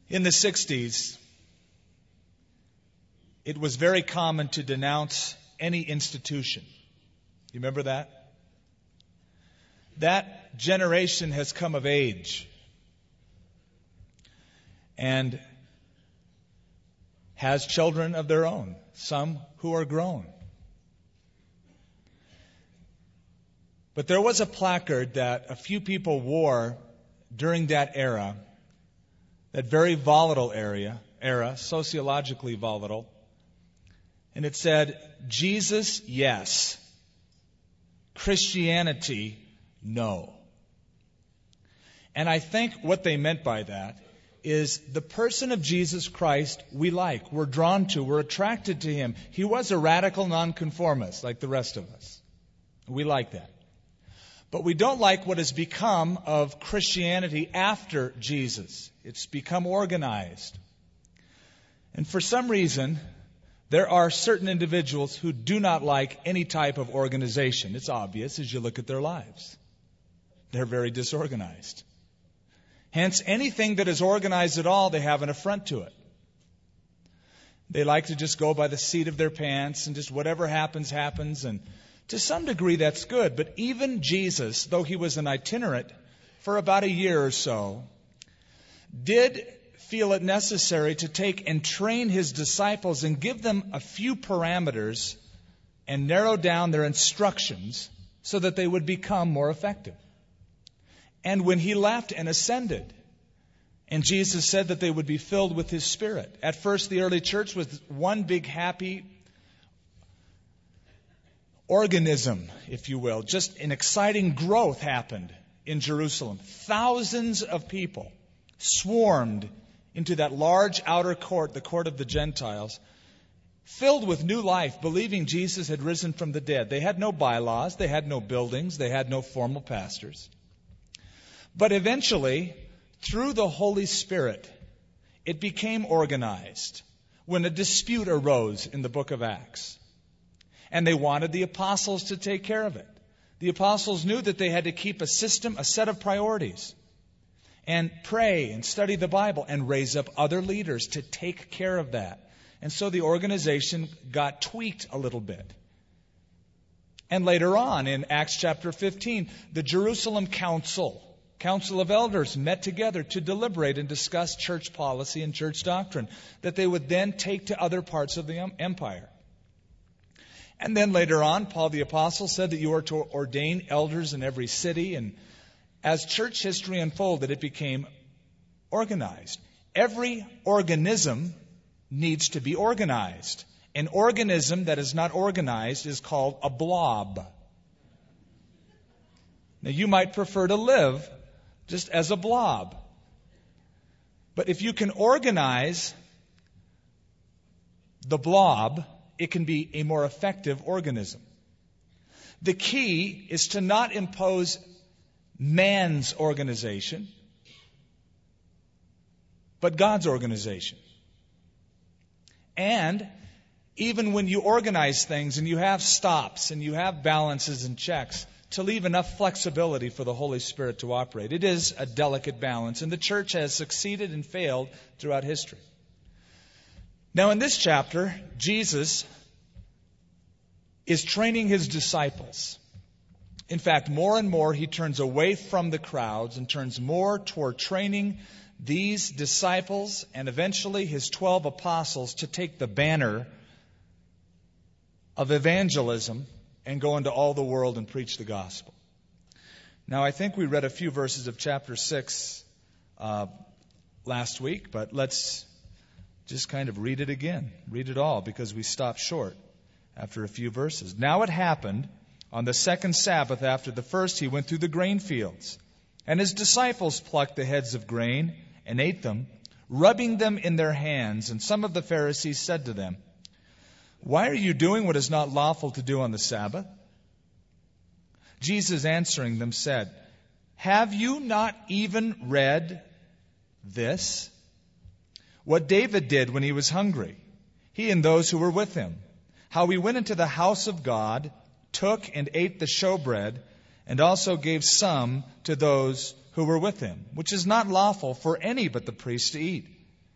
In the 60s, it was very common to denounce any institution. You remember that? That generation has come of age and has children of their own, some who are grown. But there was a placard that a few people wore during that era, that very volatile era, sociologically volatile, and it said, "Jesus, yes. Christianity, no." And I think what they meant by that is the person of Jesus Christ we like, we're drawn to, we're attracted to him. He was a radical nonconformist like the rest of us. We like that. But we don't like what has become of Christianity after Jesus. It's become organized. And for some reason, there are certain individuals who do not like any type of organization. It's obvious as you look at their lives. They're very disorganized. Hence, anything that is organized at all, they have an affront to it. They like to just go by the seat of their pants and just whatever happens, happens. And to some degree, that's good. But even Jesus, though he was an itinerant for about a year or so, did feel it necessary to take and train his disciples and give them a few parameters and narrow down their instructions so that they would become more effective. And when he left and ascended, and Jesus said that they would be filled with his Spirit. At first, the early church was one big happy organism, if you will. Just an exciting growth happened in Jerusalem. Thousands of people swarmed into that large outer court, the court of the Gentiles, filled with new life, believing Jesus had risen from the dead. They had no bylaws, they had no buildings, they had no formal pastors. But eventually, through the Holy Spirit, it became organized when a dispute arose in the book of Acts. And they wanted the apostles to take care of it. The apostles knew that they had to keep a system, a set of priorities, and pray and study the Bible and raise up other leaders to take care of that. And so the organization got tweaked a little bit. And later on, in Acts chapter 15, the Jerusalem Council of Elders met together to deliberate and discuss church policy and church doctrine that they would then take to other parts of the empire. And then later on, Paul the Apostle said that you are to ordain elders in every city. And as church history unfolded, it became organized. Every organism needs to be organized. An organism that is not organized is called a blob. Now, you might prefer to live just as a blob. But if you can organize the blob, it can be a more effective organism. The key is to not impose man's organization, but God's organization. And even when you organize things and you have stops and you have balances and checks, to leave enough flexibility for the Holy Spirit to operate. It is a delicate balance, and the church has succeeded and failed throughout history. Now, in this chapter, Jesus is training his disciples. In fact, more and more he turns away from the crowds and turns more toward training these disciples and eventually his 12 apostles to take the banner of evangelism and go into all the world and preach the gospel. Now, I think we read a few verses of chapter 6 last week, but let's just kind of read it again. Read it all, because we stopped short after a few verses. Now it happened, on the second Sabbath after the first, he went through the grain fields, and his disciples plucked the heads of grain and ate them, rubbing them in their hands. And some of the Pharisees said to them, "Why are you doing what is not lawful to do on the Sabbath?" Jesus answering them said, "Have you not even read this? What David did when he was hungry, he and those who were with him, how he went into the house of God, took and ate the showbread, and also gave some to those who were with him, which is not lawful for any but the priest to eat.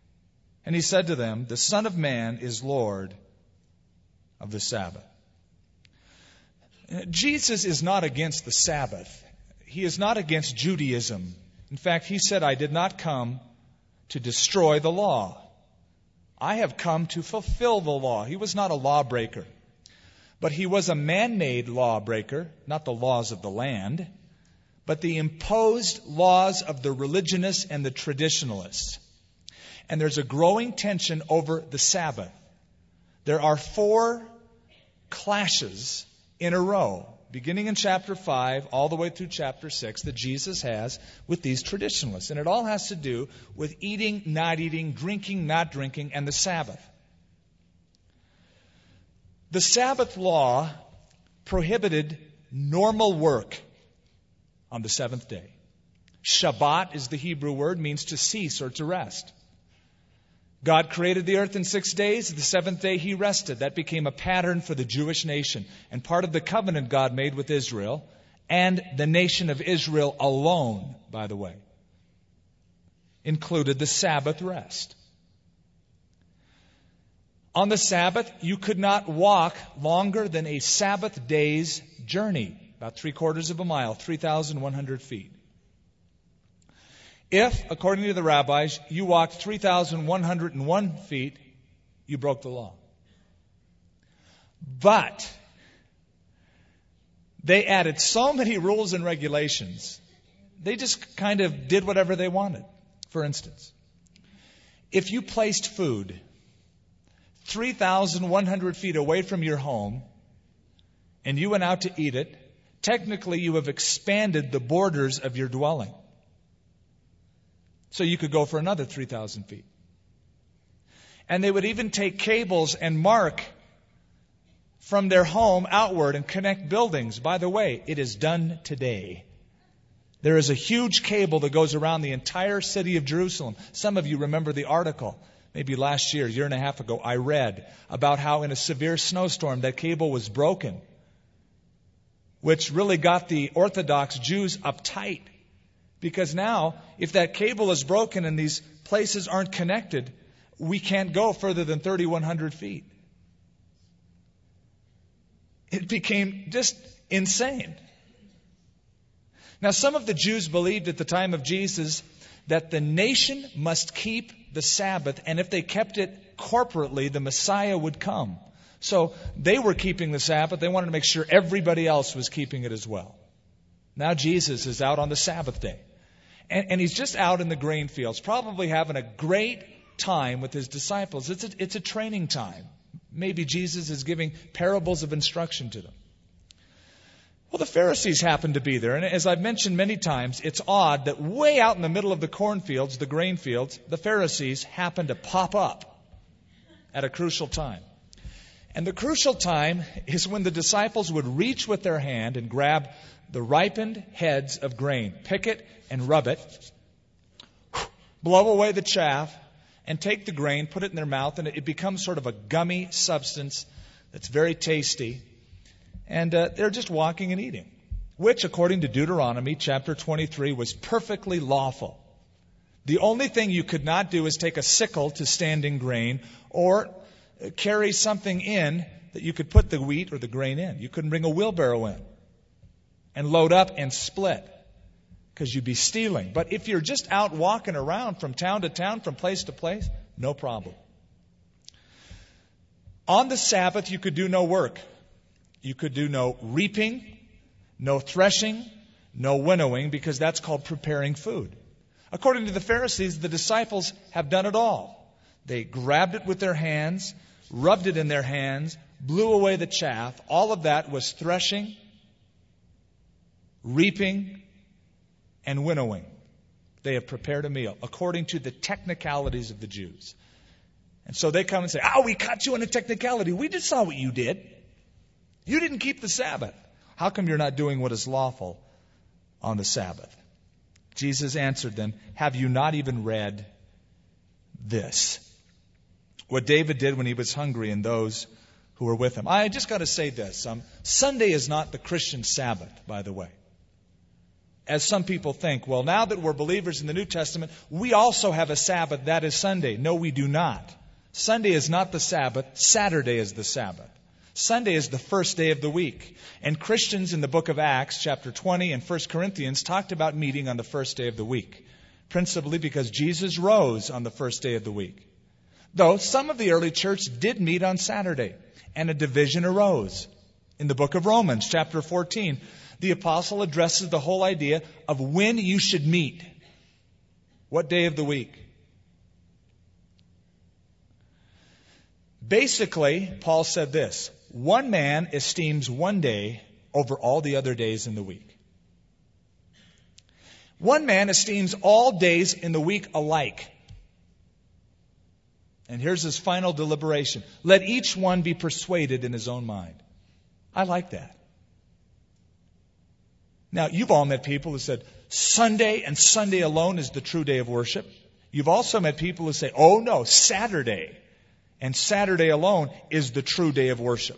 And he said to them, the Son of Man is Lord of the Sabbath. Jesus is not against the Sabbath. He is not against Judaism. In fact, he said, I did not come to destroy the law. I have come to fulfill the law. He was not a lawbreaker. But he was a man-made lawbreaker, not the laws of the land, but the imposed laws of the religionists and the traditionalists. And there's a growing tension over the Sabbath. There are 4 clashes in a row, beginning in chapter 5 all the way through chapter 6, that Jesus has with these traditionalists. And it all has to do with eating, not eating, drinking, not drinking, and the Sabbath. The Sabbath law prohibited normal work on the 7th day. Shabbat is the Hebrew word, means to cease or to rest. God created the earth in 6 days. The 7th day he rested. That became a pattern for the Jewish nation. And part of the covenant God made with Israel, and the nation of Israel alone, by the way, included the Sabbath rest. On the Sabbath, you could not walk longer than a Sabbath day's journey, about 3/4 of a mile, 3,100 feet. If, according to the rabbis, you walked 3,101 feet, you broke the law. But they added so many rules and regulations, they just kind of did whatever they wanted. For instance, if you placed food 3,100 feet away from your home and you went out to eat it, technically you have expanded the borders of your dwelling. So you could go for another 3,000 feet. And they would even take cables and mark from their home outward and connect buildings. By the way, it is done today. There is a huge cable that goes around the entire city of Jerusalem. Some of you remember the article, maybe last year and a half ago, I read about how in a severe snowstorm that cable was broken, which really got the Orthodox Jews uptight. Because now, if that cable is broken and these places aren't connected, we can't go further than 3,100 feet. It became just insane. Now, some of the Jews believed at the time of Jesus that the nation must keep the Sabbath, and if they kept it corporately, the Messiah would come. So they were keeping the Sabbath. They wanted to make sure everybody else was keeping it as well. Now Jesus is out on the Sabbath day. And he's just out in the grain fields, probably having a great time with his disciples. It's a training time. Maybe Jesus is giving parables of instruction to them. Well, the Pharisees happen to be there. And as I've mentioned many times, it's odd that way out in the middle of the cornfields, the grain fields, the Pharisees happen to pop up at a crucial time. And the crucial time is when the disciples would reach with their hand and grab the ripened heads of grain, pick it and rub it, blow away the chaff, and take the grain, put it in their mouth, and it becomes sort of a gummy substance that's very tasty. And they're just walking and eating, which, according to Deuteronomy chapter 23, was perfectly lawful. The only thing you could not do is take a sickle to standing grain or carry something in that you could put the wheat or the grain in. You couldn't bring a wheelbarrow in and load up and split because you'd be stealing. But if you're just out walking around from town to town, from place to place, no problem. On the Sabbath, you could do no work. You could do no reaping, no threshing, no winnowing, because that's called preparing food. According to the Pharisees, the disciples have done it all. They grabbed it with their hands, rubbed it in their hands, blew away the chaff. All of that was threshing, reaping, and winnowing. They have prepared a meal according to the technicalities of the Jews. And so they come and say, we caught you on a technicality. We just saw what you did. You didn't keep the Sabbath. How come you're not doing what is lawful on the Sabbath? Jesus answered them, have you not even read this? What David did when he was hungry and those who were with him. I just got to say this. Sunday is not the Christian Sabbath, by the way. as some people think, well, now that we're believers in the New Testament, we also have a Sabbath, that is Sunday. No, we do not. Sunday is not the Sabbath. Saturday is the Sabbath. Sunday is the first day of the week. And Christians in the book of Acts, chapter 20, and 1 Corinthians talked about meeting on the first day of the week, principally because Jesus rose on the first day of the week. Though some of the early church did meet on Saturday, and a division arose. In the book of Romans, chapter 14, the apostle addresses the whole idea of when you should meet. What day of the week? Basically, Paul said this: one man esteems one day over all the other days in the week. One man esteems all days in the week alike. And here's his final deliberation: let each one be persuaded in his own mind. I like that. Now, you've all met people who said Sunday and Sunday alone is the true day of worship. You've also met people who say, oh no, Saturday and Saturday alone is the true day of worship.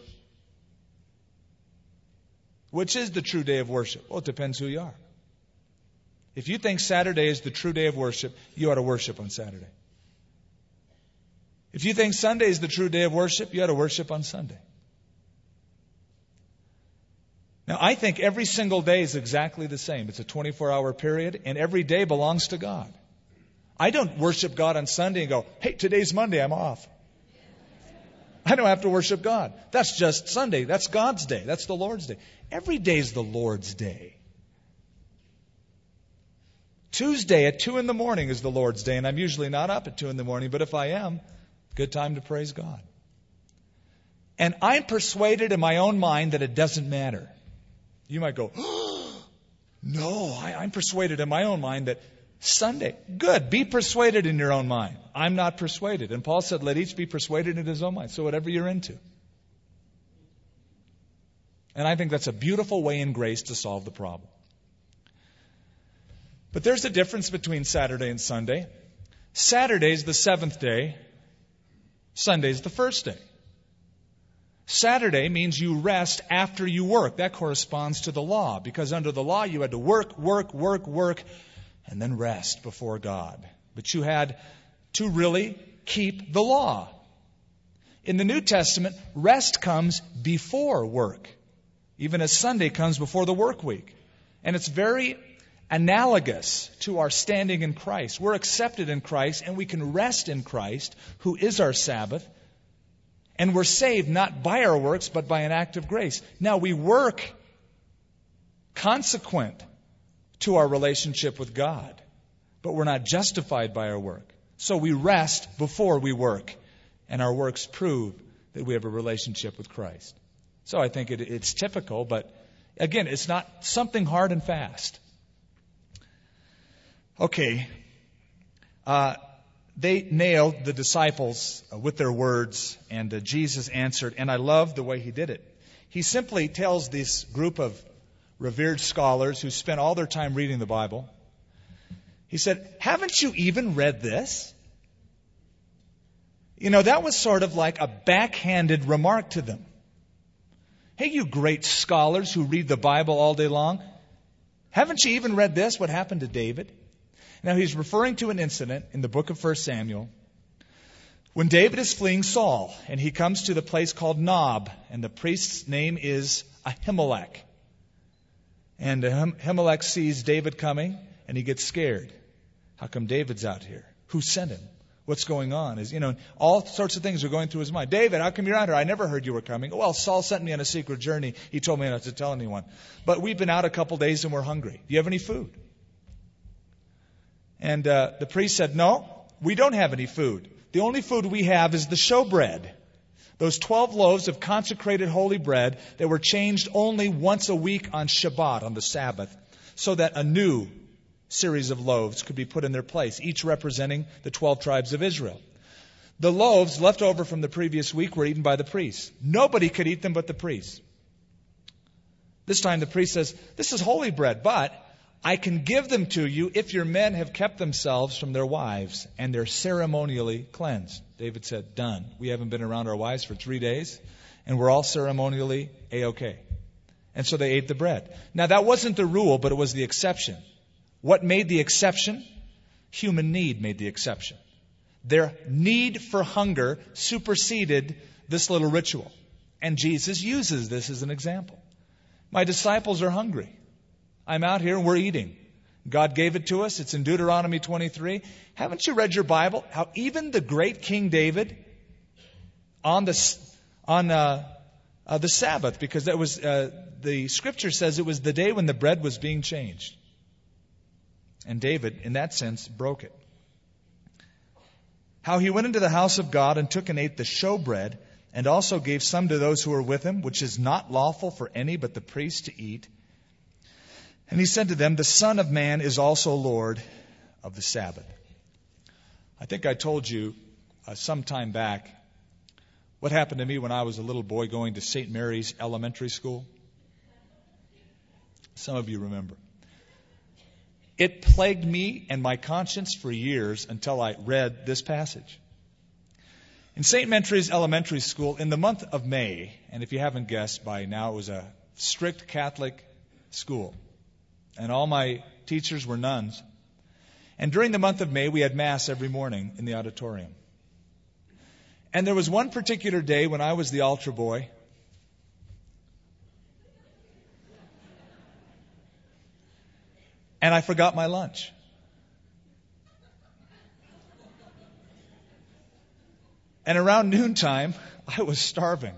Which is the true day of worship? Well, it depends who you are. If you think Saturday is the true day of worship, you ought to worship on Saturday. If you think Sunday is the true day of worship, you ought to worship on Sunday. Now, I think every single day is exactly the same. It's a 24-hour period, and every day belongs to God. I don't worship God on Sunday and go, hey, today's Monday, I'm off. I don't have to worship God. That's just Sunday. That's God's day. That's the Lord's day. Every day is the Lord's day. Tuesday at 2 in the morning is the Lord's day, and I'm usually not up at 2 in the morning, but if I am, good time to praise God. And I'm persuaded in my own mind that it doesn't matter. You might go, no, I'm persuaded in my own mind that Sunday. Good, be persuaded in your own mind. I'm not persuaded. And Paul said, let each be persuaded in his own mind. So whatever you're into. And I think that's a beautiful way in grace to solve the problem. But there's a difference between Saturday and Sunday. Saturday's the seventh day. Sunday's the first day. Saturday means you rest after you work. That corresponds to the law, because under the law you had to work, and then rest before God. But you had to really keep the law. In the New Testament, rest comes before work, even as Sunday comes before the work week. And it's very analogous to our standing in Christ. We're accepted in Christ, and we can rest in Christ, who is our Sabbath. And we're saved not by our works, but by an act of grace. Now, we work consequent to our relationship with God, but we're not justified by our work. So we rest before we work, and our works prove that we have a relationship with Christ. So I think it's typical, but again, it's not something hard and fast. Okay. They nailed the disciples with their words, and Jesus answered, and I love the way he did it. He simply tells this group of revered scholars who spent all their time reading the Bible, he said, haven't you even read this? You know, that was sort of like a backhanded remark to them. Hey, you great scholars who read the Bible all day long, haven't you even read this, what happened to David? Now, he's referring to an incident in the book of 1 Samuel when David is fleeing Saul, and he comes to the place called Nob, and the priest's name is Ahimelech. And Ahimelech sees David coming, and he gets scared. How come David's out here? Who sent him? What's going on? All sorts of things are going through his mind. David, how come you're out here? I never heard you were coming. Well, Saul sent me on a secret journey. He told me not to tell anyone. But we've been out a couple days, and we're hungry. Do you have any food? And the priest said, no, we don't have any food. The only food we have is the showbread. Those 12 loaves of consecrated holy bread that were changed only once a week on Shabbat, on the Sabbath, so that a new series of loaves could be put in their place, each representing the 12 tribes of Israel. The loaves left over from the previous week were eaten by the priests. Nobody could eat them but the priests. This time the priest says, this is holy bread, but I can give them to you if your men have kept themselves from their wives and they're ceremonially cleansed. David said, done. We haven't been around our wives for 3 days, and we're all ceremonially A-okay. And so they ate the bread. Now, that wasn't the rule, but it was the exception. What made the exception? Human need made the exception. Their need for hunger superseded this little ritual. And Jesus uses this as an example. My disciples are hungry. I'm out here and we're eating. God gave it to us. It's in Deuteronomy 23. Haven't you read your Bible? How even the great King David on the Sabbath, because that was the Scripture says it was the day when the bread was being changed, and David, in that sense, broke it. How he went into the house of God and took and ate the showbread, and also gave some to those who were with him, which is not lawful for any but the priest to eat. And he said to them, the Son of Man is also Lord of the Sabbath. I think I told you some time back what happened to me when I was a little boy going to St. Mary's Elementary School. Some of you remember. It plagued me and my conscience for years until I read this passage. In St. Mary's Elementary School, in the month of May, and if you haven't guessed by now, it was a strict Catholic school. And all my teachers were nuns. And during the month of May, we had Mass every morning in the auditorium. And there was one particular day when I was the altar boy. And I forgot my lunch. And around noontime, I was starving.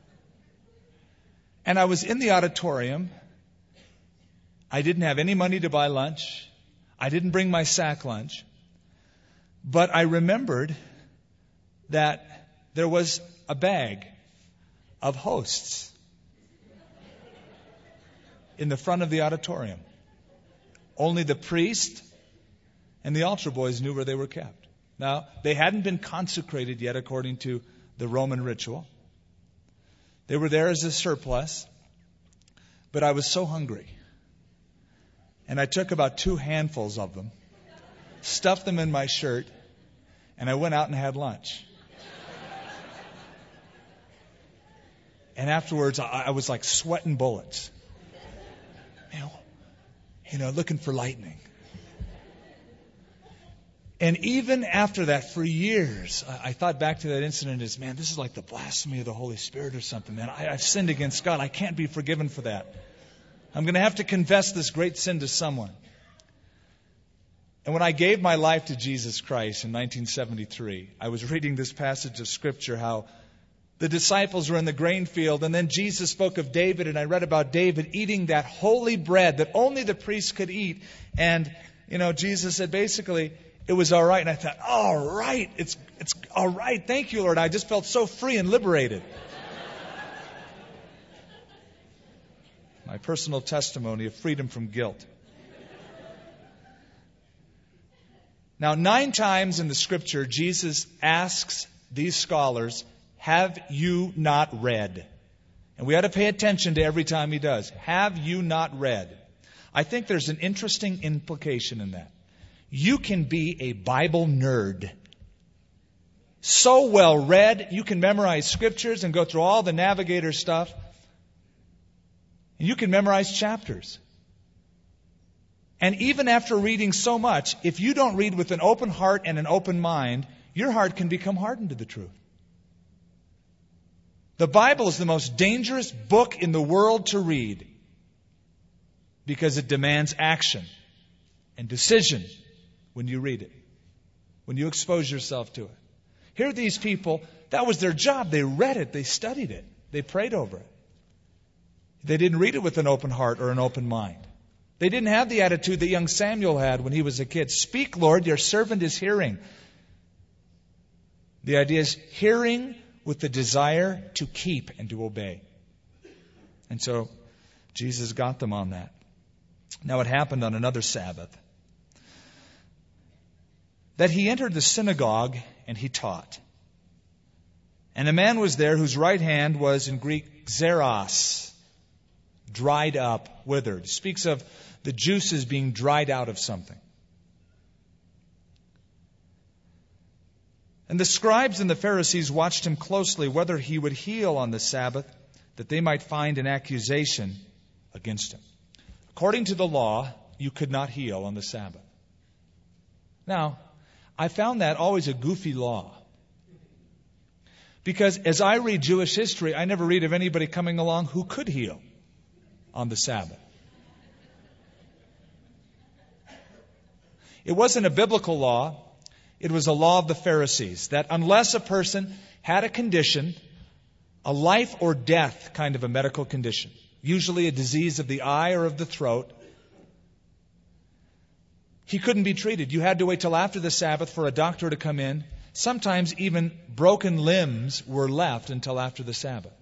And I was in the auditorium. I didn't have any money to buy lunch. I didn't bring my sack lunch. But I remembered that there was a bag of Hosts in the front of the auditorium. Only the priest and the altar boys knew where they were kept. Now, they hadn't been consecrated yet according to the Roman ritual. They were there as a surplus. But I was so hungry. And I took about 2 handfuls of them, stuffed them in my shirt, and I went out and had lunch. And afterwards, I was like sweating bullets. Looking for lightning. And even after that, for years, I thought back to that incident as, man, this is like the blasphemy of the Holy Spirit or something, man. I've sinned against God. I can't be forgiven for that. I'm going to have to confess this great sin to someone. And when I gave my life to Jesus Christ in 1973, I was reading this passage of Scripture, how the disciples were in the grain field, and then Jesus spoke of David, and I read about David eating that holy bread that only the priest could eat. And, Jesus said basically, it was all right. And I thought, all right, it's all right. Thank you, Lord. I just felt so free and liberated. My personal testimony of freedom from guilt. Now, 9 times in the Scripture, Jesus asks these scholars, have you not read? And we ought to pay attention to every time he does. Have you not read? I think there's an interesting implication in that. You can be a Bible nerd. So well read, you can memorize scriptures and go through all the Navigator stuff. And you can memorize chapters. And even after reading so much, if you don't read with an open heart and an open mind, your heart can become hardened to the truth. The Bible is the most dangerous book in the world to read because it demands action and decision when you read it, when you expose yourself to it. Here are these people, that was their job. They read it, they studied it, they prayed over it. They didn't read it with an open heart or an open mind. They didn't have the attitude that young Samuel had when he was a kid. Speak, Lord, your servant is hearing. The idea is hearing with the desire to keep and to obey. And so Jesus got them on that. Now it happened on another Sabbath that he entered the synagogue and he taught. And a man was there whose right hand was in Greek xeros, dried up, withered. It speaks of the juices being dried out of something. And the scribes and the Pharisees watched him closely, whether he would heal on the Sabbath, that they might find an accusation against him. According to the law, you could not heal on the Sabbath. Now, I found that always a goofy law. Because as I read Jewish history, I never read of anybody coming along who could heal on the Sabbath. It wasn't a biblical law. It was a law of the Pharisees, that unless a person had a condition, a life or death kind of a medical condition, usually a disease of the eye or of the throat, he couldn't be treated. You had to wait till after the Sabbath for a doctor to come in. Sometimes even broken limbs were left until after the Sabbath.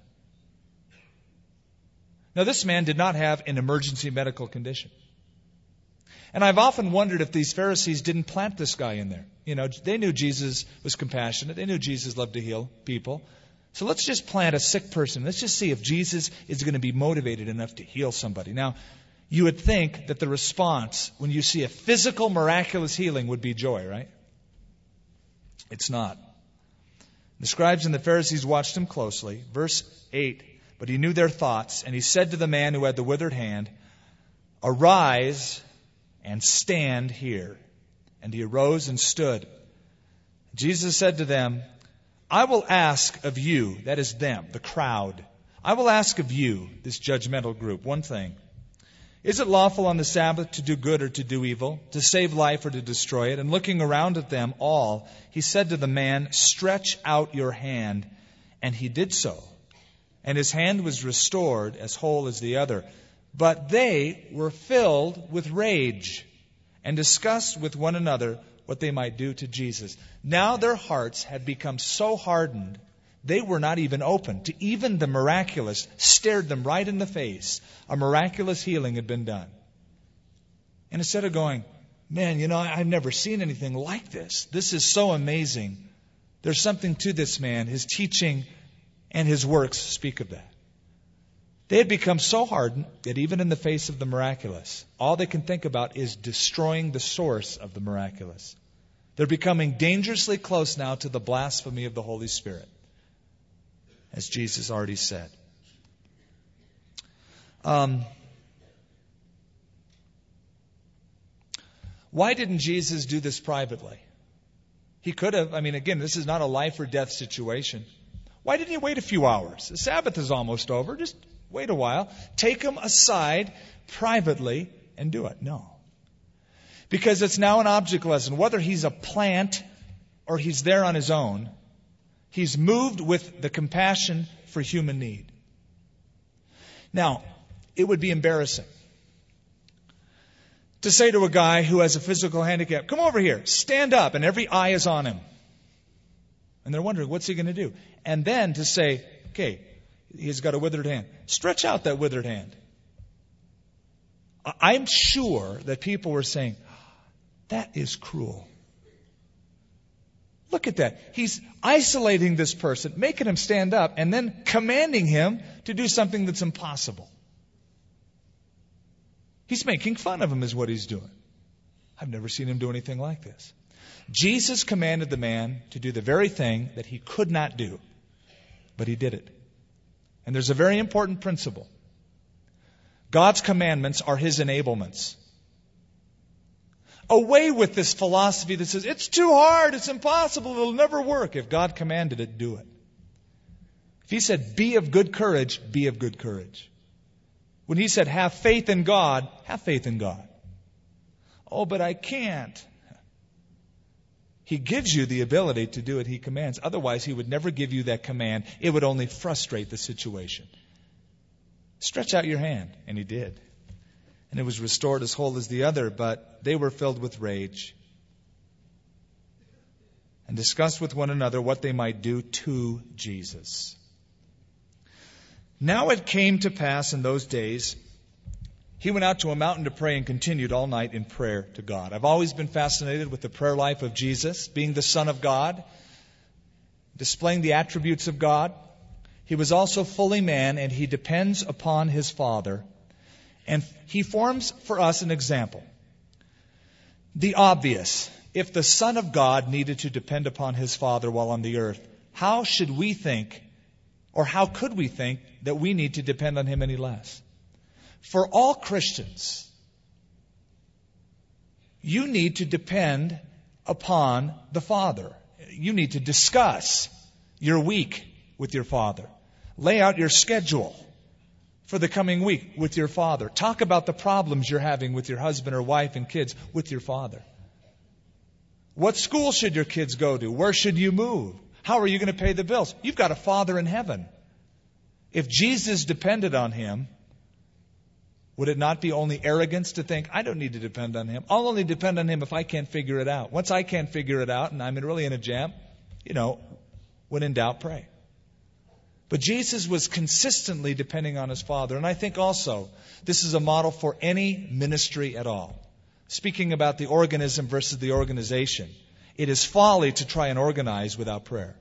Now, this man did not have an emergency medical condition. And I've often wondered if these Pharisees didn't plant this guy in there. You know, they knew Jesus was compassionate. They knew Jesus loved to heal people. So let's just plant a sick person. Let's just see if Jesus is going to be motivated enough to heal somebody. Now, you would think that the response when you see a physical miraculous healing would be joy, right? It's not. The scribes and the Pharisees watched him closely. Verse 8, but he knew their thoughts, and he said to the man who had the withered hand, "Arise and stand here." And he arose and stood. Jesus said to them, "I will ask of you," that is them, the crowd, "I will ask of you," this judgmental group, one thing. "Is it lawful on the Sabbath to do good or to do evil, to save life or to destroy it?" And looking around at them all, he said to the man, "Stretch out your hand." And he did so. And his hand was restored as whole as the other. But they were filled with rage and discussed with one another what they might do to Jesus. Now their hearts had become so hardened, they were not even open to even the miraculous, stared them right in the face. A miraculous healing had been done. And instead of going, "Man, I've never seen anything like this. This is so amazing. There's something to this man. His teaching and his works speak of that." They had become so hardened that even in the face of the miraculous, all they can think about is destroying the source of the miraculous. They're becoming dangerously close now to the blasphemy of the Holy Spirit, as Jesus already said. Why didn't Jesus do this privately? He could have. Again, this is not a life or death situation. Why didn't he wait a few hours? The Sabbath is almost over. Just wait a while. Take him aside privately and do it. No. Because it's now an object lesson. Whether he's a plant or he's there on his own, he's moved with the compassion for human need. Now, it would be embarrassing to say to a guy who has a physical handicap, "Come over here, stand up," and every eye is on him. And they're wondering, what's he going to do? And then to say, "Okay, he's got a withered hand. Stretch out that withered hand." I'm sure that people were saying, "That is cruel. Look at that. He's isolating this person, making him stand up, and then commanding him to do something that's impossible. He's making fun of him is what he's doing. I've never seen him do anything like this." Jesus commanded the man to do the very thing that he could not do, but he did it. And there's a very important principle. God's commandments are his enablements. Away with this philosophy that says, "It's too hard, it's impossible, it'll never work." If God commanded it, do it. If he said, "Be of good courage," be of good courage. When he said, "Have faith in God," have faith in God. "Oh, but I can't." He gives you the ability to do what he commands. Otherwise, he would never give you that command. It would only frustrate the situation. Stretch out your hand. And he did. And it was restored as whole as the other, but they were filled with rage and discussed with one another what they might do to Jesus. Now it came to pass in those days, he went out to a mountain to pray and continued all night in prayer to God. I've always been fascinated with the prayer life of Jesus, being the Son of God, displaying the attributes of God. He was also fully man, and he depends upon his Father. And he forms for us an example. The obvious. If the Son of God needed to depend upon his Father while on the earth, how should we think, or how could we think, that we need to depend on him any less? For all Christians, you need to depend upon the Father. You need to discuss your week with your Father. Lay out your schedule for the coming week with your Father. Talk about the problems you're having with your husband or wife and kids with your Father. What school should your kids go to? Where should you move? How are you going to pay the bills? You've got a Father in heaven. If Jesus depended on Him, would it not be only arrogance to think, I don't need to depend on Him. I'll only depend on Him if I can't figure it out. Once I can't figure it out and I'm really in a jam, when in doubt, pray. But Jesus was consistently depending on His Father. And I think also this is a model for any ministry at all. Speaking about the organism versus the organization, it is folly to try and organize without prayer.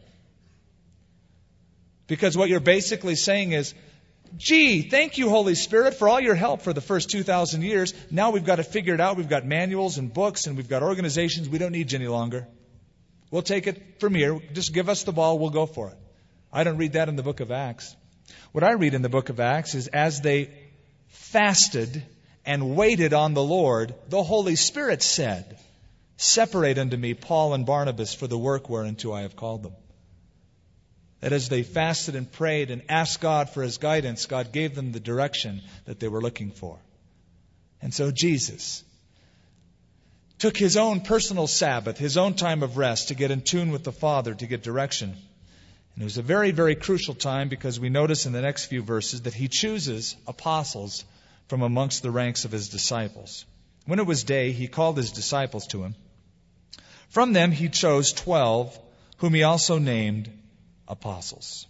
Because what you're basically saying is, gee, thank you, Holy Spirit, for all your help for the first 2,000 years. Now we've got it figured out. We've got manuals and books and we've got organizations. We don't need you any longer. We'll take it from here. Just give us the ball. We'll go for it. I don't read that in the book of Acts. What I read in the book of Acts is as they fasted and waited on the Lord, the Holy Spirit said, separate unto me Paul and Barnabas for the work whereunto I have called them. That as they fasted and prayed and asked God for His guidance, God gave them the direction that they were looking for. And so Jesus took His own personal Sabbath, His own time of rest to get in tune with the Father, to get direction. And it was a very, very crucial time because we notice in the next few verses that He chooses apostles from amongst the ranks of His disciples. When it was day, He called His disciples to Him. From them He chose 12, whom He also named apostles.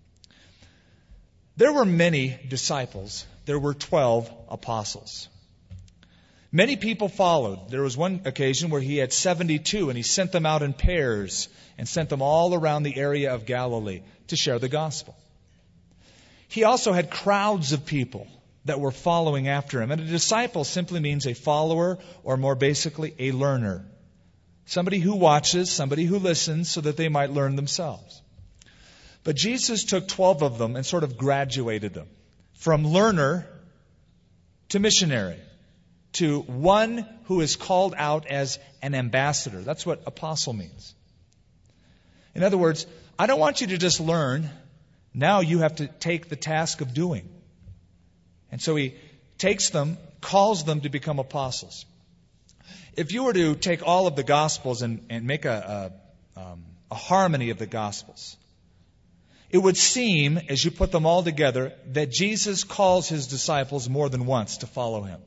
There were many disciples. There were 12 apostles. Many people followed. There was one occasion where He had 72 and He sent them out in pairs and sent them all around the area of Galilee to share the gospel. He also had crowds of people that were following after Him. And a disciple simply means a follower, or more basically, a learner. Somebody who watches, somebody who listens so that they might learn themselves. But Jesus took 12 of them and sort of graduated them from learner to missionary, to one who is called out as an ambassador. That's what apostle means. In other words, I don't want you to just learn. Now you have to take the task of doing. And so He takes them, calls them to become apostles. If you were to take all of the Gospels and make a harmony of the Gospels, it would seem, as you put them all together, that Jesus calls His disciples more than once to follow Him.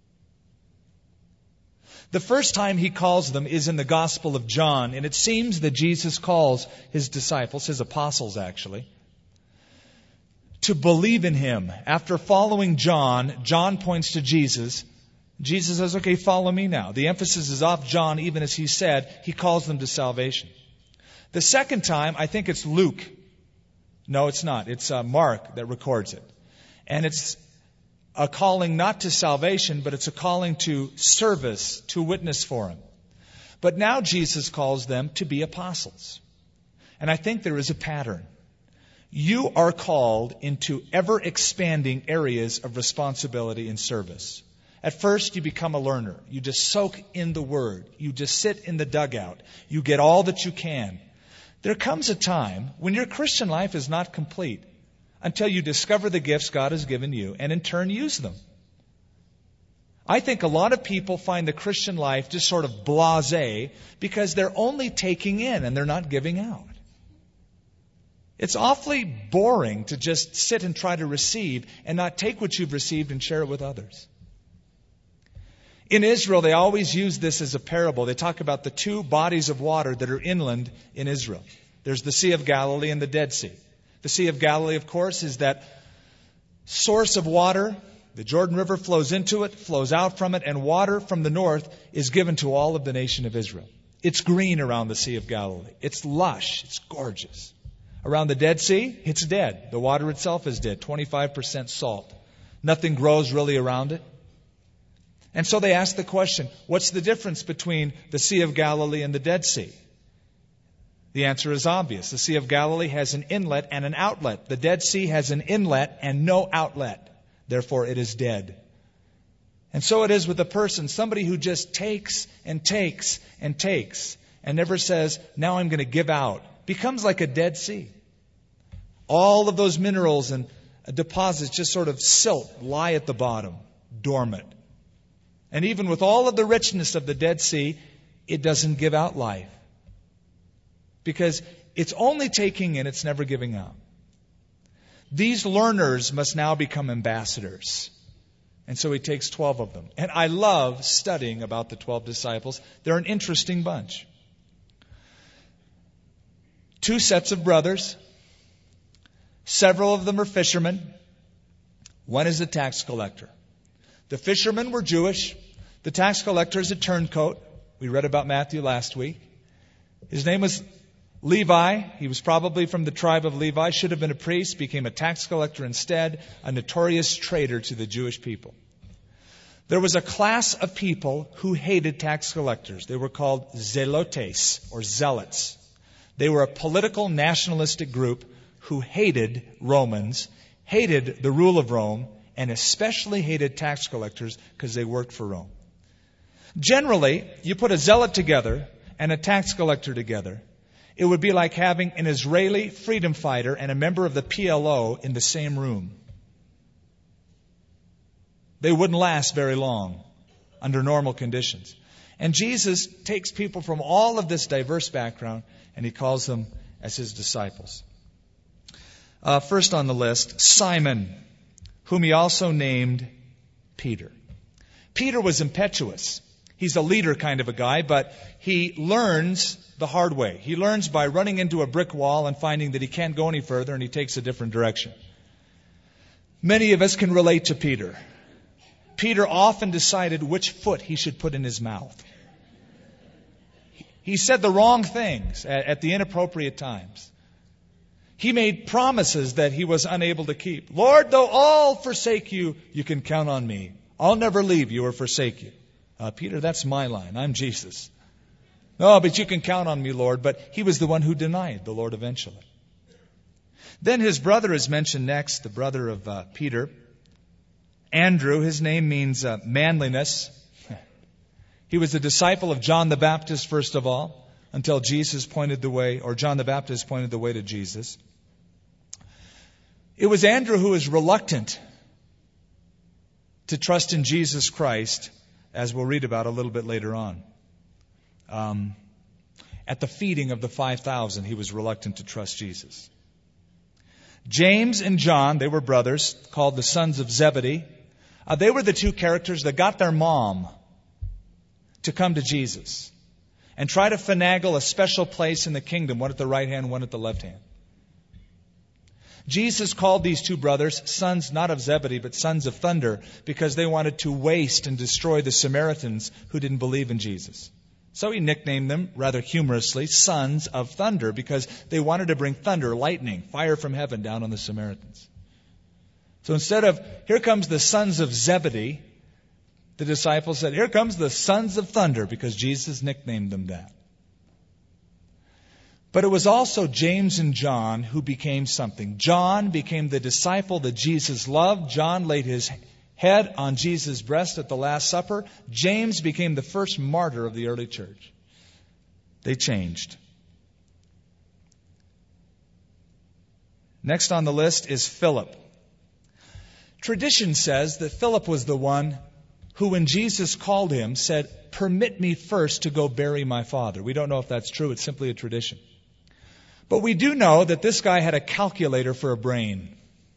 The first time He calls them is in the Gospel of John, and it seems that Jesus calls His disciples, His apostles actually, to believe in Him. After following John, John points to Jesus. Jesus says, okay, follow me now. The emphasis is off John, even as He said, He calls them to salvation. The second time, I think it's Luke. No, it's not. It's Mark that records it. And it's a calling not to salvation, but it's a calling to service, to witness for Him. But now Jesus calls them to be apostles. And I think there is a pattern. You are called into ever-expanding areas of responsibility and service. At first, you become a learner. You just soak in the Word. You just sit in the dugout. You get all that you can. There comes a time when your Christian life is not complete until you discover the gifts God has given you and in turn use them. I think a lot of people find the Christian life just sort of blasé because they're only taking in and they're not giving out. It's awfully boring to just sit and try to receive and not take what you've received and share it with others. In Israel, they always use this as a parable. They talk about the two bodies of water that are inland in Israel. There's the Sea of Galilee and the Dead Sea. The Sea of Galilee, of course, is that source of water. The Jordan River flows into it, flows out from it, and water from the north is given to all of the nation of Israel. It's green around the Sea of Galilee. It's lush. It's gorgeous. Around the Dead Sea, it's dead. The water itself is dead, 25% salt. Nothing grows really around it. And so they ask the question, what's the difference between the Sea of Galilee and the Dead Sea? The answer is obvious. The Sea of Galilee has an inlet and an outlet. The Dead Sea has an inlet and no outlet. Therefore it is dead. And so it is with a person, somebody who just takes and takes and takes and never says, now I'm going to give out, becomes like a Dead Sea. All of those minerals and deposits just sort of silt, lie at the bottom, dormant. And even with all of the richness of the Dead Sea, it doesn't give out life. Because it's only taking in, it's never giving out. These learners must now become ambassadors. And so he takes 12 of them. And I love studying about the 12 disciples. They're an interesting bunch. 2 sets of brothers. Several of them are fishermen. One is a tax collector. The fishermen were Jewish. The tax collector is a turncoat. We read about Matthew last week. His name was Levi. He was probably from the tribe of Levi. Should have been a priest. Became a tax collector instead. A notorious traitor to the Jewish people. There was a class of people who hated tax collectors. They were called zelotes, or zealots. They were a political nationalistic group who hated Romans, hated the rule of Rome, and especially hated tax collectors because they worked for Rome. Generally, you put a zealot together and a tax collector together, it would be like having an Israeli freedom fighter and a member of the PLO in the same room. They wouldn't last very long under normal conditions. And Jesus takes people from all of this diverse background and he calls them as his disciples. First on the list, Simon, whom he also named Peter. Peter was impetuous. He's a leader kind of a guy, but he learns the hard way. He learns by running into a brick wall and finding that he can't go any further, and he takes a different direction. Many of us can relate to Peter. Peter often decided which foot he should put in his mouth. He said the wrong things at the inappropriate times. He made promises that he was unable to keep. Lord, though all forsake you, you can count on me. I'll never leave you or forsake you. Peter, that's my line. I'm Jesus. No, but you can count on me, Lord. But he was the one who denied the Lord eventually. Then his brother is mentioned next, the brother of Peter. Andrew, his name means manliness. He was a disciple of John the Baptist, first of all, until Jesus pointed the way, or John the Baptist pointed the way to Jesus. It was Andrew who was reluctant to trust in Jesus Christ, as we'll read about a little bit later on. At the feeding of the 5,000, he was reluctant to trust Jesus. James and John, they were brothers, called the sons of Zebedee. They were the 2 characters that got their mom to come to Jesus and try to finagle a special place in the kingdom, one at the right hand, one at the left hand. Jesus called these 2 brothers sons not of Zebedee, but sons of thunder, because they wanted to waste and destroy the Samaritans who didn't believe in Jesus. So he nicknamed them, rather humorously, sons of thunder, because they wanted to bring thunder, lightning, fire from heaven down on the Samaritans. So instead of, here comes the sons of Zebedee, the disciples said, here comes the sons of thunder, because Jesus nicknamed them that. But it was also James and John who became something. John became the disciple that Jesus loved. John laid his head on Jesus' breast at the Last Supper. James became the first martyr of the early church. They changed. Next on the list is Philip. Tradition says that Philip was the one who, when Jesus called him, said, permit me first to go bury my father. We don't know if that's true. It's simply a tradition. But we do know that this guy had a calculator for a brain.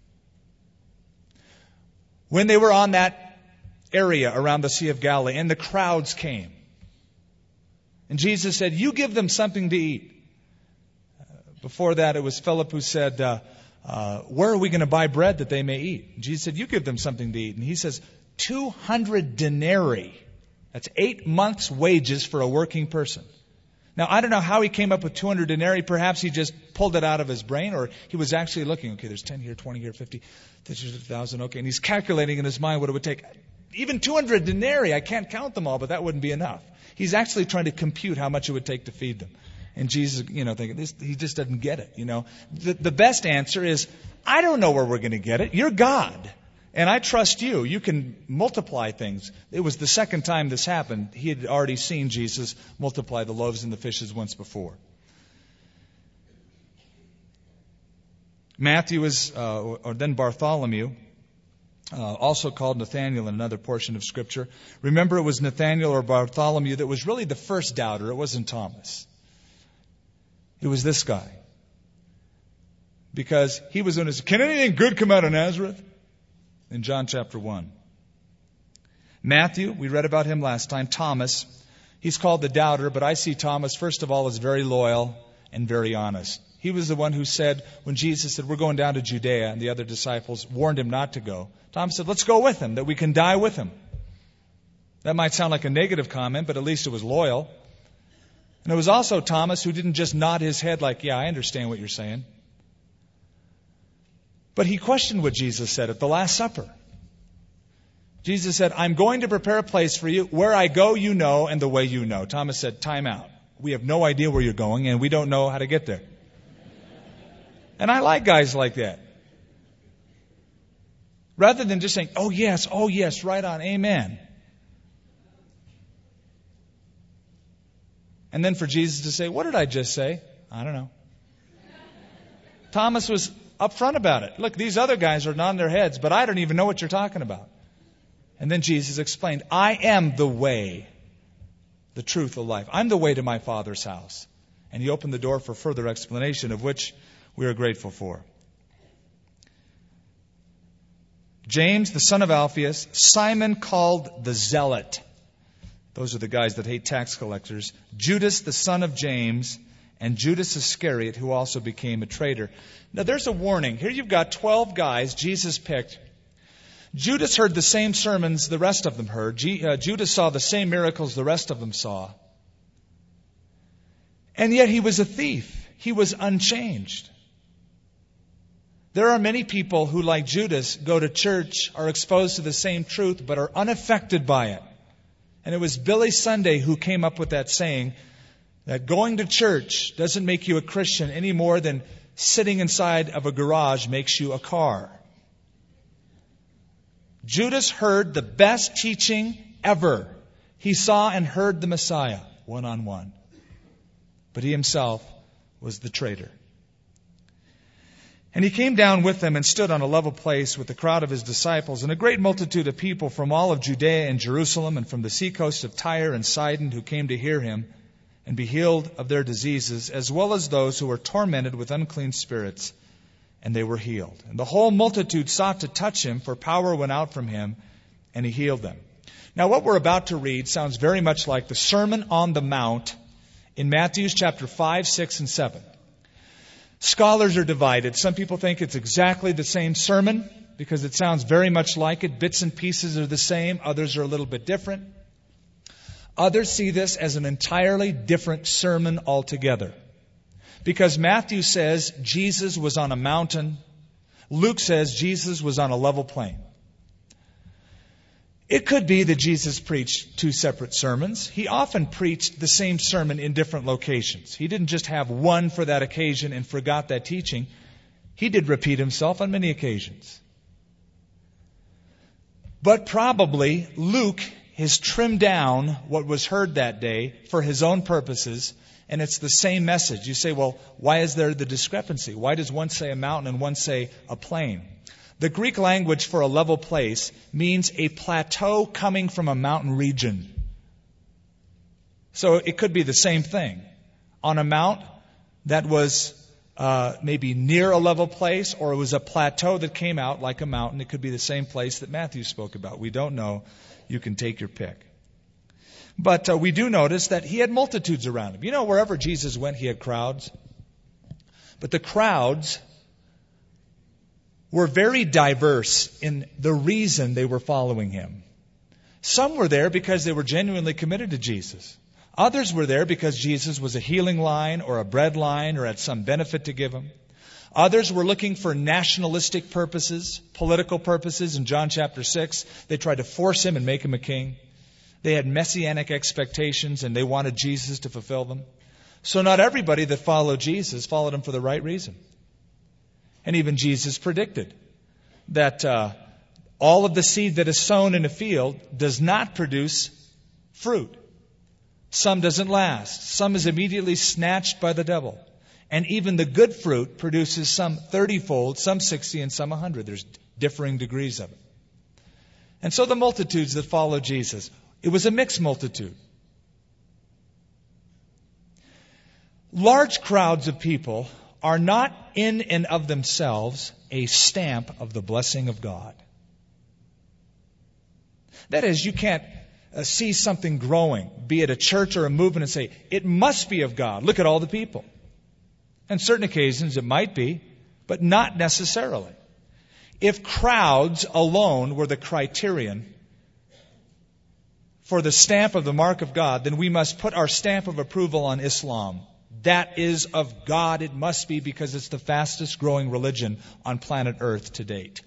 When they were on that area around the Sea of Galilee and the crowds came, and Jesus said, you give them something to eat. Before that, it was Philip who said, where are we going to buy bread that they may eat? And Jesus said, you give them something to eat. And he says, 200 denarii. That's 8 months' wages for a working person. Now, I don't know how he came up with 200 denarii. Perhaps he just pulled it out of his brain, or he was actually looking, okay, there's 10 here, 20 here, 50, 1,000, okay. And he's calculating in his mind what it would take. Even 200 denarii, I can't count them all, but that wouldn't be enough. He's actually trying to compute how much it would take to feed them. And Jesus, thinking, he just doesn't get it, The best answer is, I don't know where we're going to get it. You're God. And I trust you. You can multiply things. It was the second time this happened. He had already seen Jesus multiply the loaves and the fishes once before. Matthew is, or then Bartholomew, also called Nathanael in another portion of Scripture. Remember, it was Nathanael or Bartholomew that was really the first doubter. It wasn't Thomas. It was this guy. Because he was known as, can anything good come out of Nazareth? In John chapter 1. Matthew, we read about him last time. Thomas, he's called the doubter, but I see Thomas, first of all, as very loyal and very honest. He was the one who said, when Jesus said, we're going down to Judea, and the other disciples warned him not to go, Thomas said, let's go with him, that we can die with him. That might sound like a negative comment, but at least it was loyal. And it was also Thomas who didn't just nod his head like, yeah, I understand what you're saying. But he questioned what Jesus said at the Last Supper. Jesus said, I'm going to prepare a place for you. Where I go, you know, and the way you know. Thomas said, time out. We have no idea where you're going, and we don't know how to get there. And I like guys like that. Rather than just saying, oh yes, right on, amen. And then for Jesus to say, what did I just say? I don't know. Thomas was upfront about it. Look, these other guys are nodding their heads, but I don't even know what you're talking about. And then Jesus explained, I am the way, the truth, the life. I'm the way to my Father's house. And he opened the door for further explanation, of which we are grateful for. James, the son of Alphaeus, Simon called the Zealot. Those are the guys that hate tax collectors. Judas, the son of James, and Judas Iscariot, who also became a traitor. Now there's a warning. Here you've got 12 guys Jesus picked. Judas heard the same sermons the rest of them heard. Judas saw the same miracles the rest of them saw. And yet he was a thief. He was unchanged. There are many people who, like Judas, go to church, are exposed to the same truth, but are unaffected by it. And it was Billy Sunday who came up with that saying that going to church doesn't make you a Christian any more than sitting inside of a garage makes you a car. Judas heard the best teaching ever. He saw and heard the Messiah one-on-one. But he himself was the traitor. And he came down with them and stood on a level place with the crowd of his disciples and a great multitude of people from all of Judea and Jerusalem and from the seacoast of Tyre and Sidon who came to hear him and be healed of their diseases, as well as those who were tormented with unclean spirits, and they were healed. And the whole multitude sought to touch him, for power went out from him, and he healed them. Now what we're about to read sounds very much like the Sermon on the Mount in Matthew chapter 5, 6, and 7. Scholars are divided. Some people think it's exactly the same sermon because it sounds very much like it. Bits and pieces are the same. Others are a little bit different. Others see this as an entirely different sermon altogether. Because Matthew says Jesus was on a mountain. Luke says Jesus was on a level plain. It could be that Jesus preached two separate sermons. He often preached the same sermon in different locations. He didn't just have one for that occasion and forgot that teaching. He did repeat himself on many occasions. But probably Luke has trimmed down what was heard that day for his own purposes, and it's the same message. You say, well, why is there the discrepancy? Why does one say a mountain and one say a plain? The Greek language for a level place means a plateau coming from a mountain region. So it could be the same thing. On a mount that was maybe near a level place, or it was a plateau that came out like a mountain. It could be the same place that Matthew spoke about. We don't know. You can take your pick. But we do notice that he had multitudes around him. You know, wherever Jesus went, he had crowds. But the crowds were very diverse in the reason they were following him. Some were there because they were genuinely committed to Jesus. Others were there because Jesus was a healing line or a bread line or had some benefit to give them. Others were looking for nationalistic purposes, political purposes. In John chapter 6, they tried to force him and make him a king. They had messianic expectations and they wanted Jesus to fulfill them. So not everybody that followed Jesus followed him for the right reason. And even Jesus predicted that All of the seed that is sown in a field does not produce fruit. Some doesn't last. Some is immediately snatched by the devil. And even the good fruit produces some 30-fold, some 60, and some 100. There's differing degrees of it. And so the multitudes that followed Jesus, it was a mixed multitude. Large crowds of people are not in and of themselves a stamp of the blessing of God. That is, you can't see something growing, be it a church or a movement, and say, it must be of God. Look at all the people. On certain occasions it might be, but not necessarily. If crowds alone were the criterion for the stamp of the mark of God, then we must put our stamp of approval on Islam. That is of God. It must be, because it's the fastest growing religion on planet Earth to date.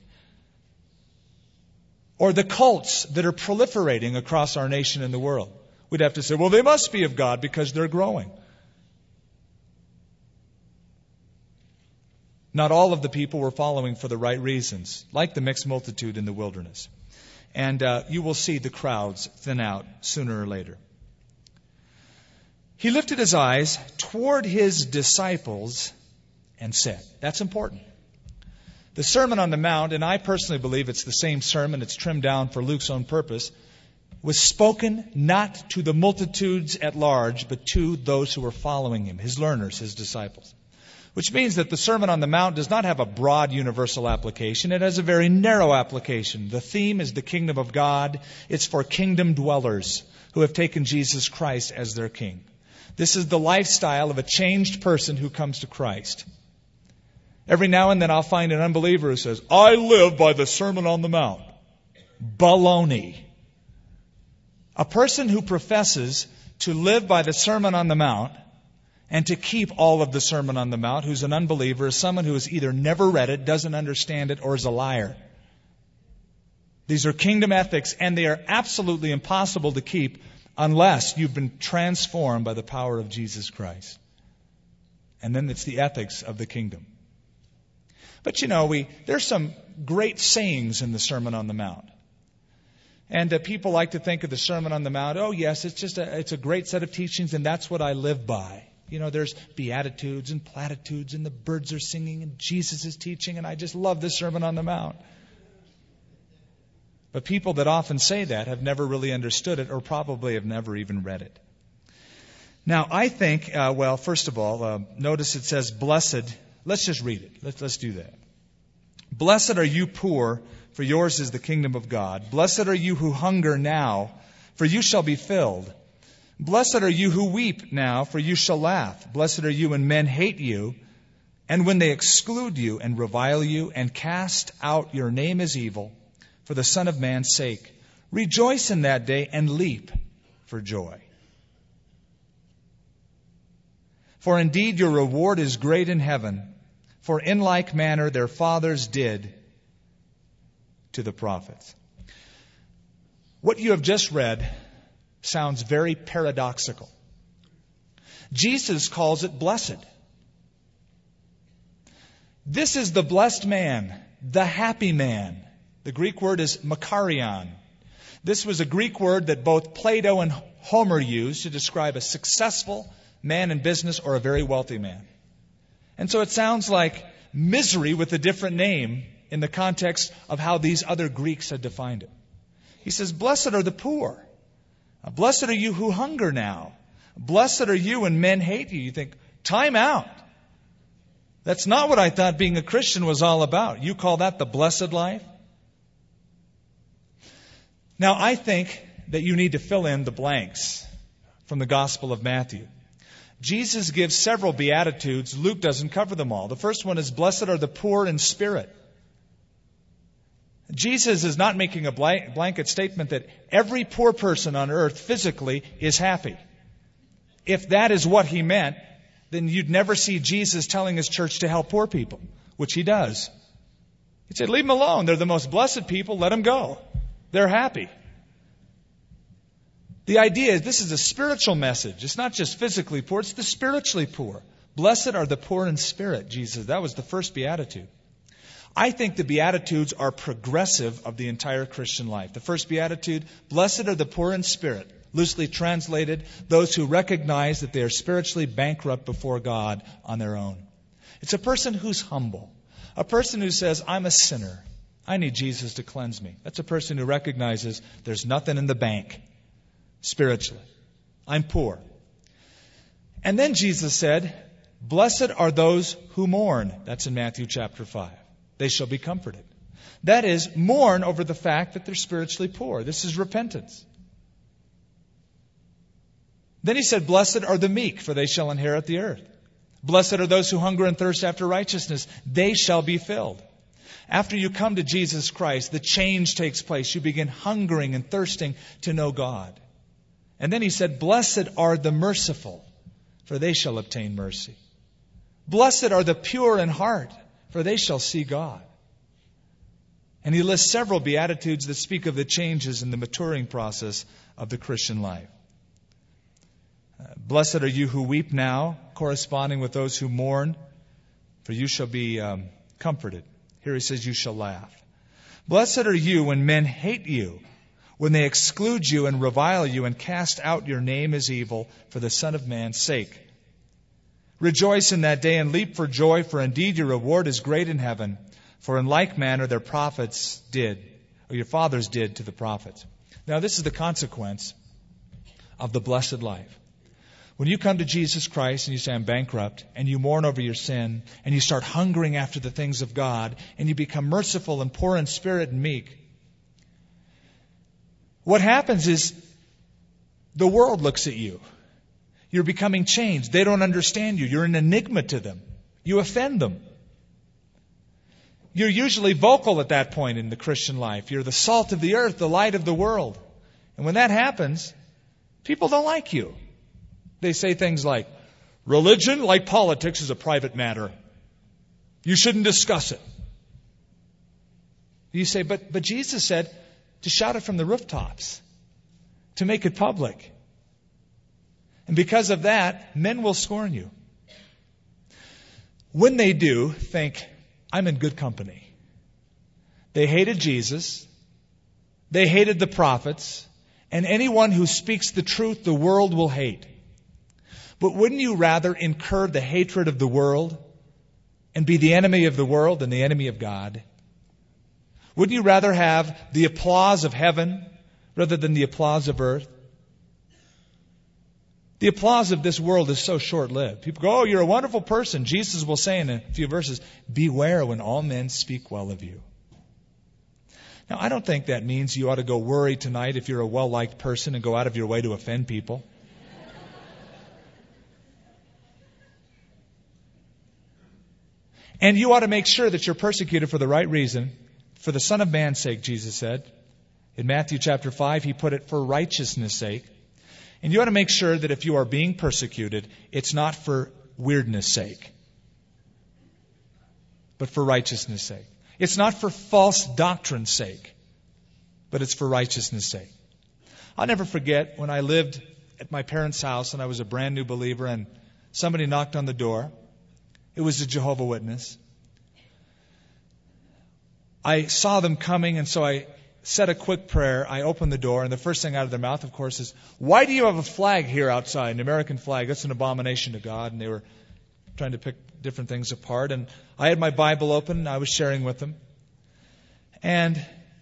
Or the cults that are proliferating across our nation and the world. We'd have to say, well, they must be of God because they're growing. Not all of the people were following for the right reasons, like the mixed multitude in the wilderness. And you will see the crowds thin out sooner or later. He lifted his eyes toward his disciples and said, that's important. The Sermon on the Mount, and I personally believe it's the same sermon, it's trimmed down for Luke's own purpose, was spoken not to the multitudes at large, but to those who were following him, his learners, his disciples. Which means that the Sermon on the Mount does not have a broad universal application. It has a very narrow application. The theme is the kingdom of God. It's for kingdom dwellers who have taken Jesus Christ as their king. This is the lifestyle of a changed person who comes to Christ. Every now and then I'll find an unbeliever who says, I live by the Sermon on the Mount. Baloney. A person who professes to live by the Sermon on the Mount and to keep all of the Sermon on the Mount, who's an unbeliever, is someone who has either never read it, doesn't understand it, or is a liar. These are kingdom ethics, and they are absolutely impossible to keep unless you've been transformed by the power of Jesus Christ. And then it's the ethics of the kingdom. But there's some great sayings in the Sermon on the Mount. And people like to think of the Sermon on the Mount, oh yes, it's a great set of teachings, and that's what I live by. There's beatitudes and platitudes, and the birds are singing, and Jesus is teaching, and I just love the Sermon on the Mount. But people that often say that have never really understood it, or probably have never even read it. Now, I think, first of all, notice it says, blessed. Let's just read it. Let's do that. Blessed are you poor, for yours is the kingdom of God. Blessed are you who hunger now, for you shall be filled. Blessed are you who weep now, for you shall laugh. Blessed are you when men hate you, and when they exclude you and revile you and cast out your name as evil for the Son of Man's sake. Rejoice in that day and leap for joy. For indeed your reward is great in heaven, for in like manner their fathers did to the prophets. What you have just read sounds very paradoxical. Jesus calls it blessed. This is the blessed man, the happy man. The Greek word is makarion. This was a Greek word that both Plato and Homer used to describe a successful man in business or a very wealthy man. And so it sounds like misery with a different name in the context of how these other Greeks had defined it. He says, blessed are the poor. Blessed are you who hunger now. Blessed are you when men hate you. You think, time out. That's not what I thought being a Christian was all about. You call that the blessed life? Now, I think that you need to fill in the blanks from the Gospel of Matthew. Jesus gives several beatitudes. Luke doesn't cover them all. The first one is, blessed are the poor in spirit. Jesus is not making a blanket statement that every poor person on earth physically is happy. If that is what he meant, then you'd never see Jesus telling his church to help poor people, which he does. He said, leave them alone. They're the most blessed people. Let them go. They're happy. The idea is this is a spiritual message. It's not just physically poor, it's the spiritually poor. Blessed are the poor in spirit, Jesus. That was the first beatitude. I think the Beatitudes are progressive of the entire Christian life. The first Beatitude, blessed are the poor in spirit, loosely translated, those who recognize that they are spiritually bankrupt before God on their own. It's a person who's humble, a person who says, I'm a sinner. I need Jesus to cleanse me. That's a person who recognizes there's nothing in the bank spiritually. I'm poor. And then Jesus said, blessed are those who mourn. That's in Matthew chapter 5. They shall be comforted. That is, mourn over the fact that they're spiritually poor. This is repentance. Then he said, blessed are the meek, for they shall inherit the earth. Blessed are those who hunger and thirst after righteousness. They shall be filled. After you come to Jesus Christ, the change takes place. You begin hungering and thirsting to know God. And then he said, blessed are the merciful, for they shall obtain mercy. Blessed are the pure in heart, for they shall see God. And he lists several Beatitudes that speak of the changes in the maturing process of the Christian life. Blessed are you who weep now, corresponding with those who mourn, for you shall be comforted. Here he says, you shall laugh. Blessed are you when men hate you, when they exclude you and revile you and cast out your name as evil for the Son of Man's sake. Rejoice in that day and leap for joy, for indeed your reward is great in heaven. For in like manner their prophets did, or your fathers did to the prophets. Now this is the consequence of the blessed life. When you come to Jesus Christ and you say, I'm bankrupt, and you mourn over your sin, and you start hungering after the things of God, and you become merciful and poor in spirit and meek, what happens is the world looks at you. You're becoming changed. They don't understand you. You're an enigma to them. You offend them. You're usually vocal at that point in the Christian life. You're the salt of the earth, the light of the world. And when that happens, people don't like you. They say things like, religion, like politics, is a private matter. You shouldn't discuss it. You say, but Jesus said to shout it from the rooftops, to make it public. And because of that, men will scorn you. When they do, think, I'm in good company. They hated Jesus. They hated the prophets. And anyone who speaks the truth, the world will hate. But wouldn't you rather incur the hatred of the world and be the enemy of the world than the enemy of God? Wouldn't you rather have the applause of heaven rather than the applause of earth? The applause of this world is so short-lived. People go, oh, you're a wonderful person. Jesus will say in a few verses, beware when all men speak well of you. Now, I don't think that means you ought to go worry tonight if you're a well-liked person and go out of your way to offend people. And you ought to make sure that you're persecuted for the right reason, for the Son of Man's sake, Jesus said. In Matthew chapter 5, he put it for righteousness' sake. And you ought to make sure that if you are being persecuted, it's not for weirdness' sake, but for righteousness' sake. It's not for false doctrine's sake, but it's for righteousness' sake. I'll never forget when I lived at my parents' house and I was a brand new believer and somebody knocked on the door. It was a Jehovah's Witness. I saw them coming, and so I said a quick prayer. I opened the door, and the first thing out of their mouth, of course, is, why do you have a flag here outside, an American flag? That's an abomination to God. And they were trying to pick different things apart. And I had my Bible open, and I was sharing with them. And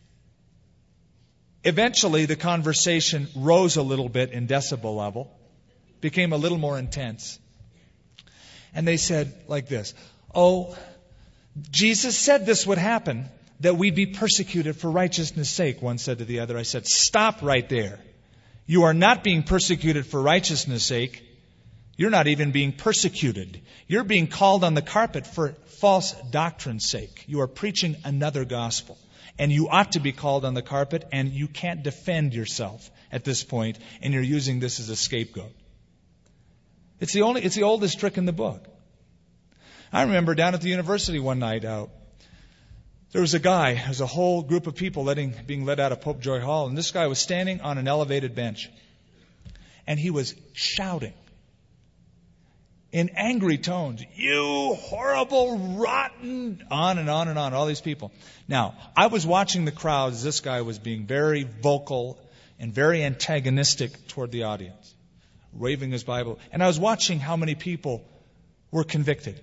eventually, the conversation rose a little bit in decibel level, became a little more intense. And they said like this, oh, Jesus said this would happen, that we'd be persecuted for righteousness' sake, one said to the other. I said, stop right there. You are not being persecuted for righteousness' sake. You're not even being persecuted. You're being called on the carpet for false doctrine's sake. You are preaching another gospel. And you ought to be called on the carpet, and you can't defend yourself at this point, and you're using this as a scapegoat. It's the oldest trick in the book. I remember down at the university one night, there was a whole group of people being led out of Pope Joy Hall, and this guy was standing on an elevated bench, and he was shouting. in angry tones. You horrible, rotten, on and on and on, all these people. Now, I was watching the crowd as this guy was being very vocal and very antagonistic toward the audience, waving his Bible. And I was watching how many people were convicted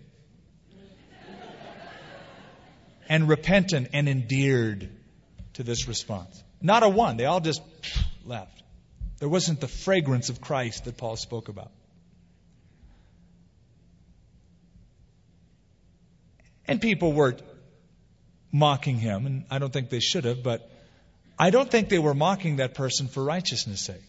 and repentant and endeared to this response. Not a one. They all just left. There wasn't the fragrance of Christ that Paul spoke about. And people were mocking him, and I don't think they should have, but I don't think they were mocking that person for righteousness' sake.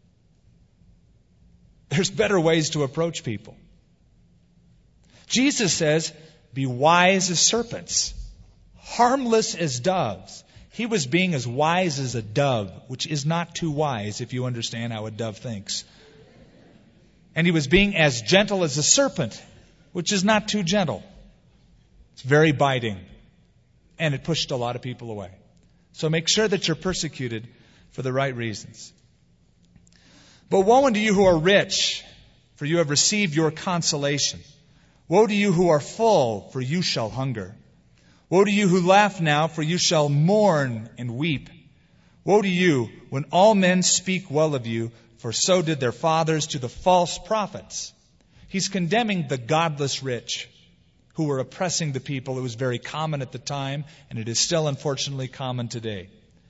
There's better ways to approach people. Jesus says, be wise as serpents, harmless as doves. He was being as wise as a dove, which is not too wise if you understand how a dove thinks. And he was being as gentle as a serpent, which is not too gentle. It's very biting. And it pushed a lot of people away. So make sure that you're persecuted for the right reasons. But woe unto you who are rich, for you have received your consolation. Woe to you who are full, for you shall hunger. Woe to you who laugh now, for you shall mourn and weep. Woe to you when all men speak well of you, for so did their fathers to the false prophets. He's condemning the godless rich who were oppressing the people. It was very common at the time, and it is still unfortunately common today.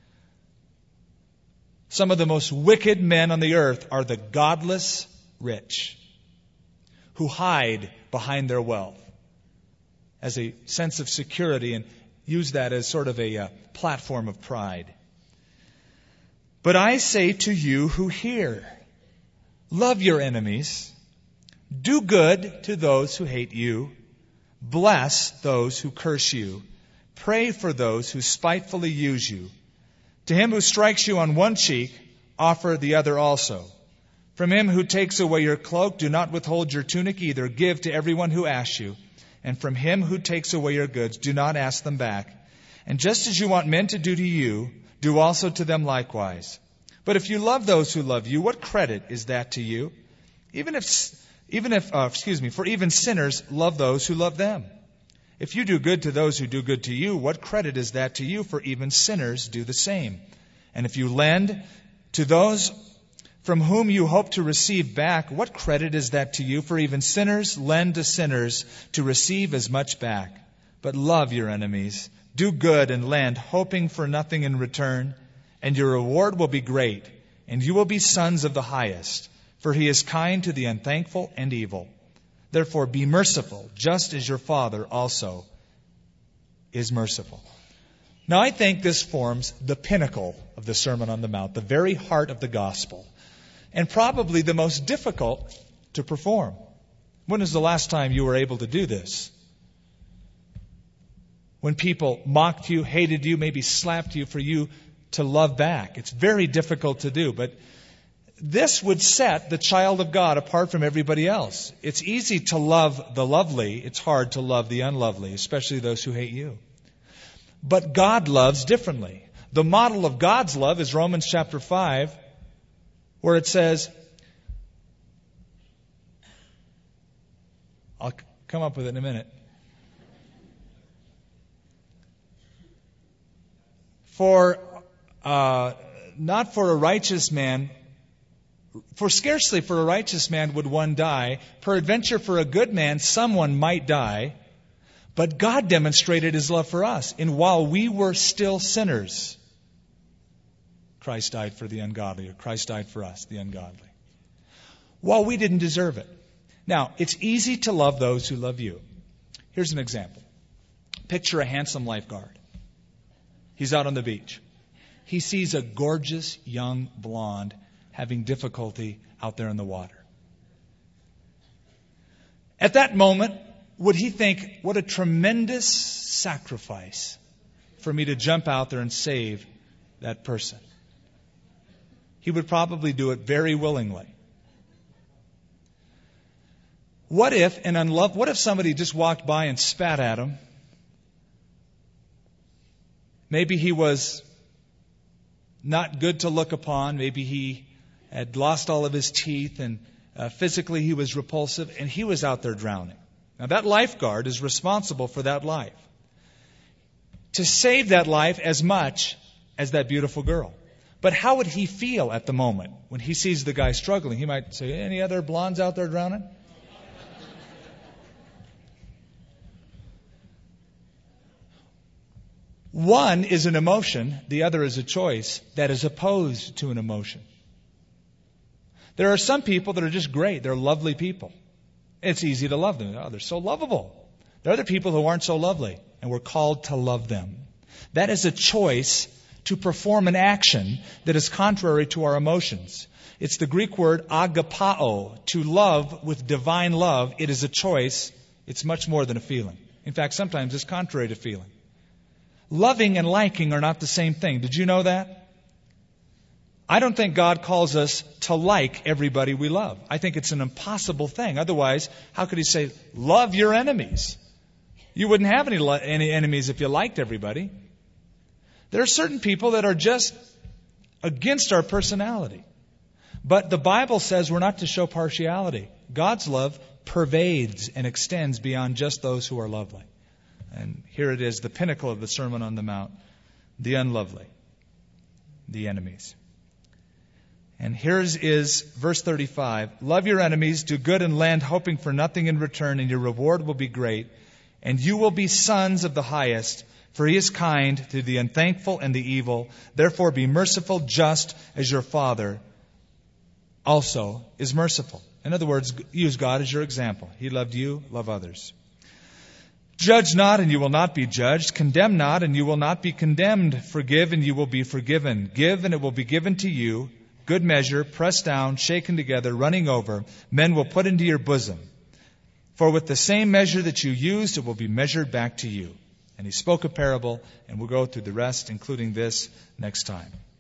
Some of the most wicked men on the earth are the godless rich who hide behind their wealth as a sense of security and use that as sort of a platform of pride. But I say to you who hear, love your enemies, do good to those who hate you, bless those who curse you, pray for those who spitefully use you. To him who strikes you on one cheek, offer the other also. From him who takes away your cloak, do not withhold your tunic either. Give to everyone who asks you. And from him who takes away your goods, do not ask them back. And just as you want men to do to you, do also to them likewise. But if you love those who love you, what credit is that to you? For even sinners love those who love them. If you do good to those who do good to you, what credit is that to you? For even sinners do the same. And if you lend to those from whom you hope to receive back, what credit is that to you? For even sinners lend to sinners to receive as much back. But love your enemies, do good and lend, hoping for nothing in return, and your reward will be great, and you will be sons of the highest. For he is kind to the unthankful and evil. Therefore be merciful, just as your Father also is merciful. Now I think this forms the pinnacle of the Sermon on the Mount, the very heart of the gospel, and probably the most difficult to perform. When was the last time you were able to do this? When people mocked you, hated you, maybe slapped you, for you to love back. It's very difficult to do, but this would set the child of God apart from everybody else. It's easy to love the lovely. It's hard to love the unlovely, especially those who hate you. But God loves differently. The model of God's love is Romans chapter 5, where it says, I'll come up with it in a minute. Not for a righteous man, for scarcely for a righteous man would one die. Peradventure for a good man someone might die. But God demonstrated his love for us. And while we were still sinners, Christ died for the ungodly, or Christ died for us, the ungodly. While we didn't deserve it. Now, it's easy to love those who love you. Here's an example. Picture a handsome lifeguard. He's out on the beach. He sees a gorgeous young blonde having difficulty out there in the water. At that moment, would he think, what a tremendous sacrifice for me to jump out there and save that person? He would probably do it very willingly. What if somebody just walked by and spat at him? Maybe he was not good to look upon. Maybe he had lost all of his teeth and Physically, he was repulsive, and he was out there drowning. Now, that lifeguard is responsible for that life, to save that life as much as that beautiful girl. But how would he feel at the moment when he sees the guy struggling? He might say, any other blondes out there drowning? One is an emotion, the other is a choice that is opposed to an emotion. There are some people that are just great. They're lovely people. It's easy to love them. Oh, they're so lovable. There are other people who aren't so lovely, and we're called to love them. That is a choice to perform an action that is contrary to our emotions. It's the Greek word agapao, to love with divine love. It is a choice. It's much more than a feeling. In fact, sometimes it's contrary to feeling. Loving and liking are not the same thing. Did you know that? I don't think God calls us to like everybody we love. I think it's an impossible thing. Otherwise, how could He say, love your enemies? You wouldn't have any enemies if you liked everybody. There are certain people that are just against our personality. But the Bible says we're not to show partiality. God's love pervades and extends beyond just those who are lovely. And here it is, the pinnacle of the Sermon on the Mount, the unlovely, the enemies. And here's verse 35. Love your enemies, do good and lend, hoping for nothing in return, and your reward will be great. And you will be sons of the highest, for He is kind to the unthankful and the evil. Therefore be merciful, just as your Father also is merciful. In other words, use God as your example. He loved you, love others. Judge not, and you will not be judged. Condemn not, and you will not be condemned. Forgive, and you will be forgiven. Give, and it will be given to you. Good measure, pressed down, shaken together, running over, men will put into your bosom. For with the same measure that you used, it will be measured back to you. And He spoke a parable, and we'll go through the rest, including this, next time.